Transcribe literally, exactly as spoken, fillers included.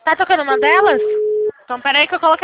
Tá tocando uma delas? Então peraí que eu coloquei.